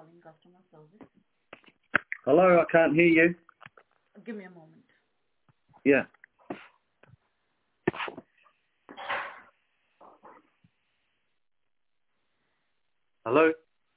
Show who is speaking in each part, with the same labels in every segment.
Speaker 1: calling customer service.
Speaker 2: Hello, I can't hear you.
Speaker 1: Give me a moment.
Speaker 2: Yeah. Hello?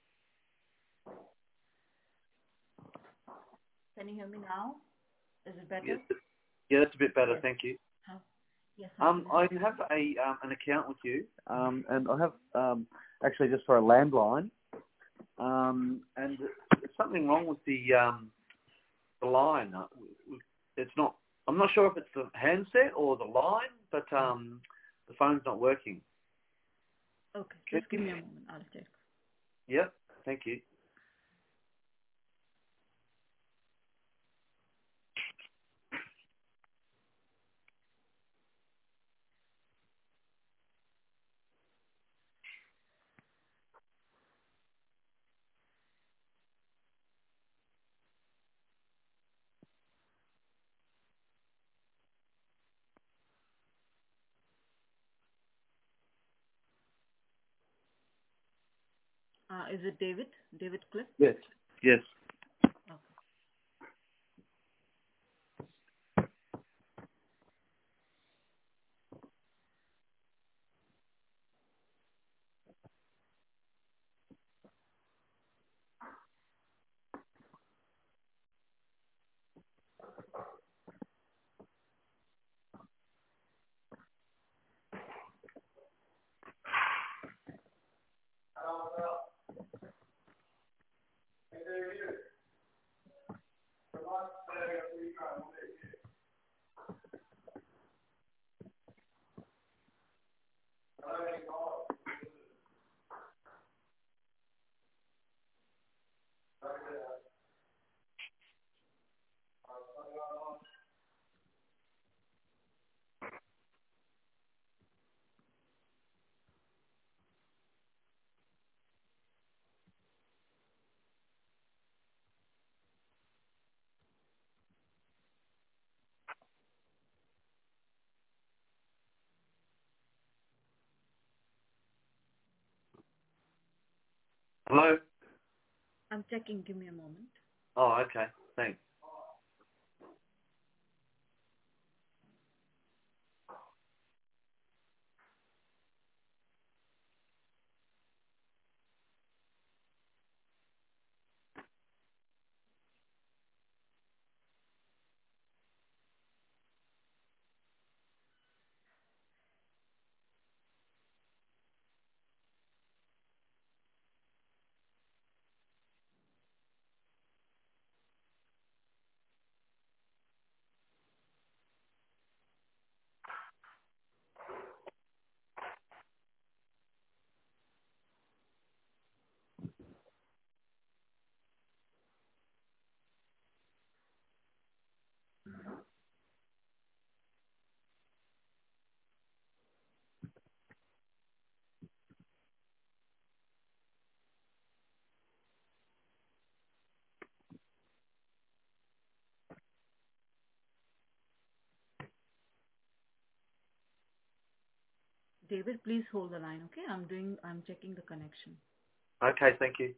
Speaker 1: Can you hear me now? Is it
Speaker 2: Yes.
Speaker 1: better?
Speaker 2: Yeah, that's a bit better,
Speaker 1: Yes.
Speaker 2: thank you.
Speaker 1: How? Yes, how can I
Speaker 2: I
Speaker 1: help you?
Speaker 2: have an account with you, and I have actually just for a landline, and there's something wrong with the line. It's not. I'm not sure if it's the handset or the line, but the phone's not working.
Speaker 1: Okay, just give me a moment. I'll check.
Speaker 2: Yep. Thank you.
Speaker 1: Is it David? David Cliff?
Speaker 2: Yes. Yes.
Speaker 1: Okay.
Speaker 2: Hello.
Speaker 1: I'm checking. Give me a moment.
Speaker 2: Oh, okay. Thanks.
Speaker 1: David, please hold the line, okay? I'm checking the connection.
Speaker 2: Okay. Thank you.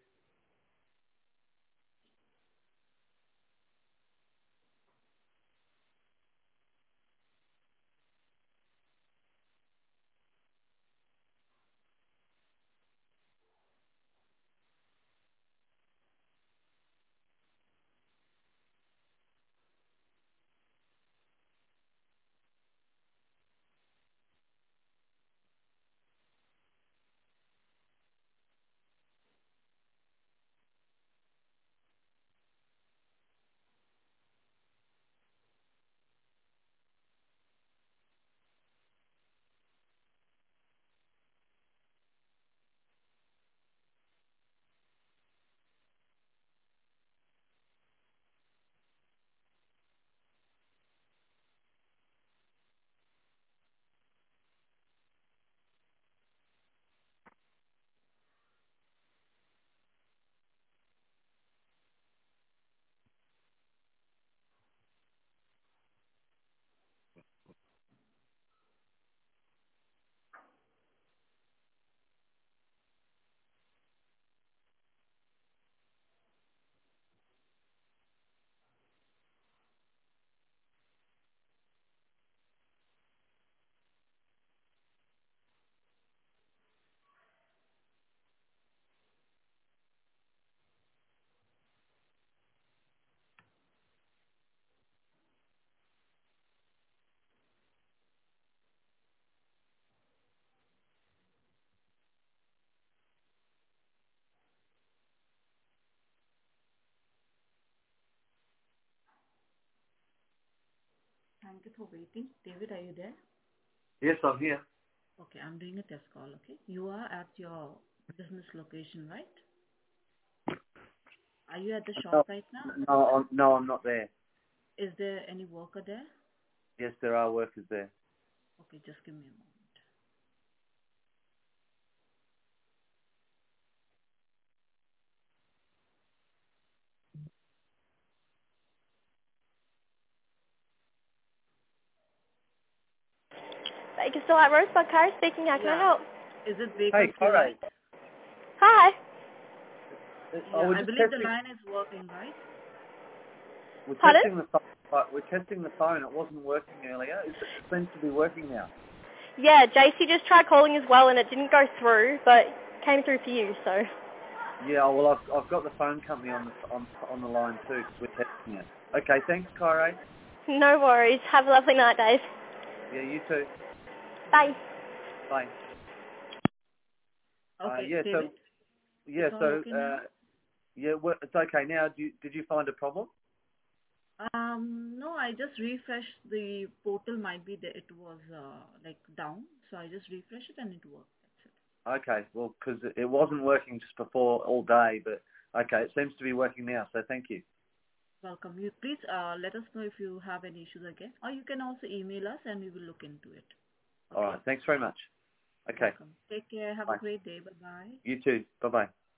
Speaker 1: Thank you for waiting. David, are you there?
Speaker 2: Yes, I'm here.
Speaker 1: Okay, I'm doing a test call, okay? You are at your business location, right? Are you at the shop
Speaker 2: No,
Speaker 1: right now?
Speaker 2: no, I'm not there.
Speaker 1: Is there any worker there?
Speaker 2: Yes, there are workers there.
Speaker 1: Okay, just give me a moment.
Speaker 3: Baker still at Rosebud, Kara speaking. How can I
Speaker 1: Yeah.
Speaker 3: help?
Speaker 1: Is it
Speaker 2: Hey,
Speaker 1: Bakersfield,
Speaker 2: Corey.
Speaker 1: right?
Speaker 3: Hi.
Speaker 1: Yeah,
Speaker 2: We're
Speaker 1: I
Speaker 2: just
Speaker 1: believe the
Speaker 2: testing.
Speaker 1: line is working, right?
Speaker 2: We're
Speaker 3: Pardon?
Speaker 2: testing the phone. We're testing the phone. It wasn't working earlier. It seems to be working now.
Speaker 3: Yeah, JC just tried calling as well and it didn't go through, but came through for you, so.
Speaker 2: Yeah. Well, I've got the phone company on the line too because we're testing it. Okay. Thanks, Corey.
Speaker 3: No worries. Have a lovely night, Dave.
Speaker 2: Yeah. You too.
Speaker 3: Bye.
Speaker 2: Bye.
Speaker 1: Okay,
Speaker 2: Yeah.
Speaker 1: David,
Speaker 2: So yeah.
Speaker 1: it's all
Speaker 2: So
Speaker 1: okay now?
Speaker 2: yeah. It's okay now. Did you find a problem?
Speaker 1: No, I just refreshed the portal. Might be that it was like down, so I just refreshed it and it worked. That's it.
Speaker 2: Okay. Well, because it wasn't working just before all day, but okay, it seems to be working now. So thank you.
Speaker 1: Welcome. You please let us know if you have any issues again, or you can also email us and we will look into it.
Speaker 2: All
Speaker 1: Okay.
Speaker 2: right. Thanks very much. Okay.
Speaker 1: Welcome. Take care. Have a
Speaker 2: Bye.
Speaker 1: great day. Bye bye.
Speaker 2: You too. Bye bye.